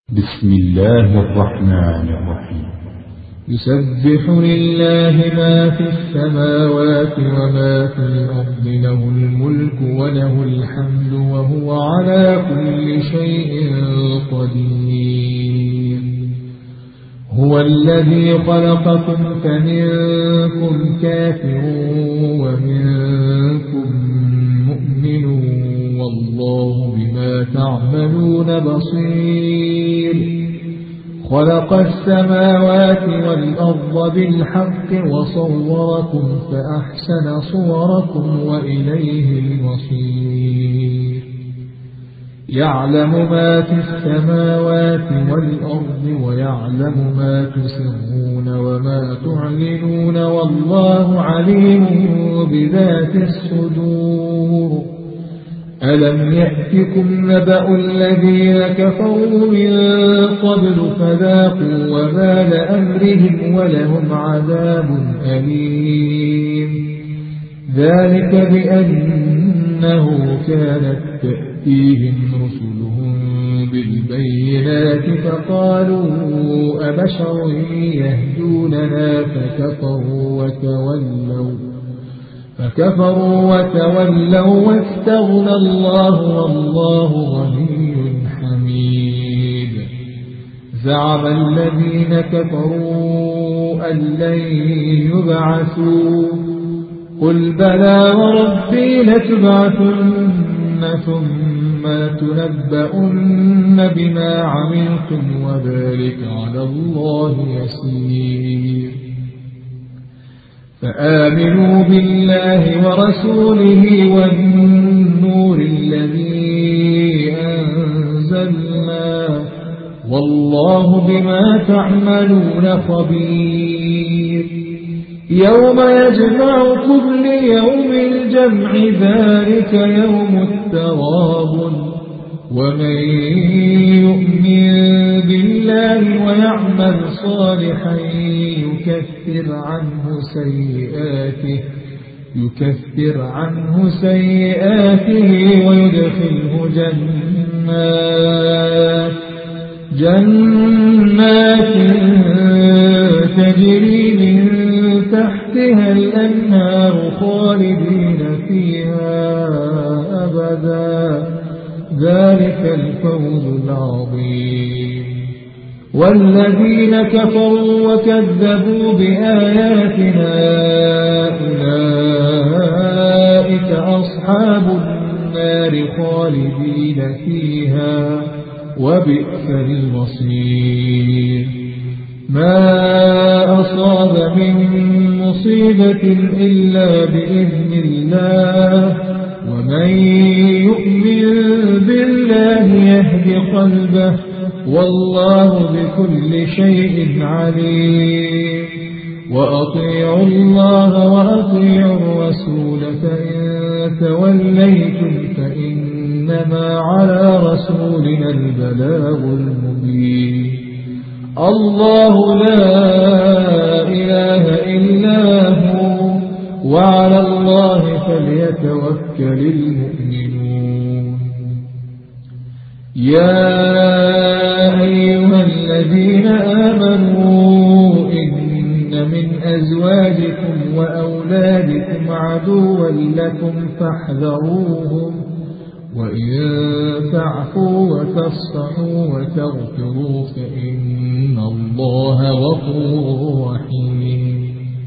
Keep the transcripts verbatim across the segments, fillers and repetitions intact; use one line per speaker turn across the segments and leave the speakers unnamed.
بسم الله الرحمن الرحيم.
يسبح لله ما في السماوات وما في الأرض، له الملك وله الحمد وهو على كل شيء قدير. هو الذي خلقكم فمنكم كافر ومنكم مؤمن، والله بما تعملون بصير. خلق السماوات والأرض بالحق وصوركم فأحسن صوركم وإليه المصير. يعلم ما في السماوات والأرض ويعلم ما تسرون وما تعلنون، والله عليم بذات الصدور. ألم يأتكم نبأ الذين كفروا من قبل فذاقوا وبال أمرهم ولهم عذاب أليم. ذلك بأنه كانت تأتيهم رسلهم بالبينات فقالوا أبشر يهدوننا فكفروا وتولوا فكفروا وتولوا واستغنى الله والله غني حميد. زعم الذين كفروا أن لن يبعثوا، قل بلى وربي لتبعثن ثم لتنبؤن بما عملتم وذلك على الله يسير. فآمنوا بالله ورسوله والنور الذي أنزلنا، والله بما تعملون خبير. يوم يجمعكم ليوم الجمع ذلك يوم التغابن، ومن يؤمن بالله ويعمل صالحا يكفر عنه سيئاته يكفر عنه سيئاته ويدخله جنات جنات تجري من تحتها الأنهار خالدين فيها أبدا، ذلك الفوز العظيم. والذين كفروا وكذبوا بآياتنا أولئك أصحاب النار خالدين فيها وبئس المصير. ما أصاب من مصيبة إلا بإذن الله، ومن يؤمن بالله يهد قلبه، والله بكل شيء عليم. وأطيعوا الله وأطيعوا الرسول، فإن توليتم فإنما على رسولنا البلاغ المبين. الله لا إله إلا هو، وعلى الله فليتوكل المؤمنون. يا أيها الذين آمنوا إن من أزواجكم وأولادكم عدوا لكم فاحذروهم، وإن تعفوا وتصفحوا وتغفروا فإن الله غفور رحيم.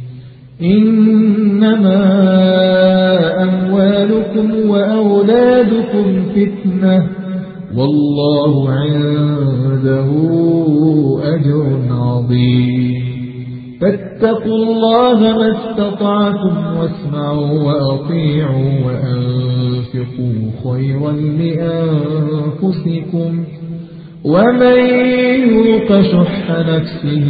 إنما أموالكم وأولادكم فتنة، والله عنده أجر عظيم. فاتقوا الله ما استطعتم واسمعوا وأطيعوا وأنفقوا خيرا لأنفسكم، ومن يوق شح نفسه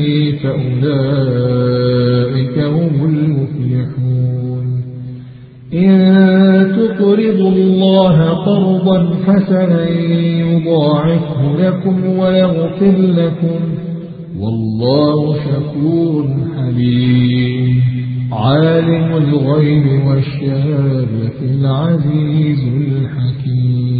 فأولئك هم المفلحون. إن تقرضوا الله قرضا حسنا يضاعفه لكم ويغفر لكم، والله شكور حليم. عالم الغيب والشهادة العزيز الحكيم.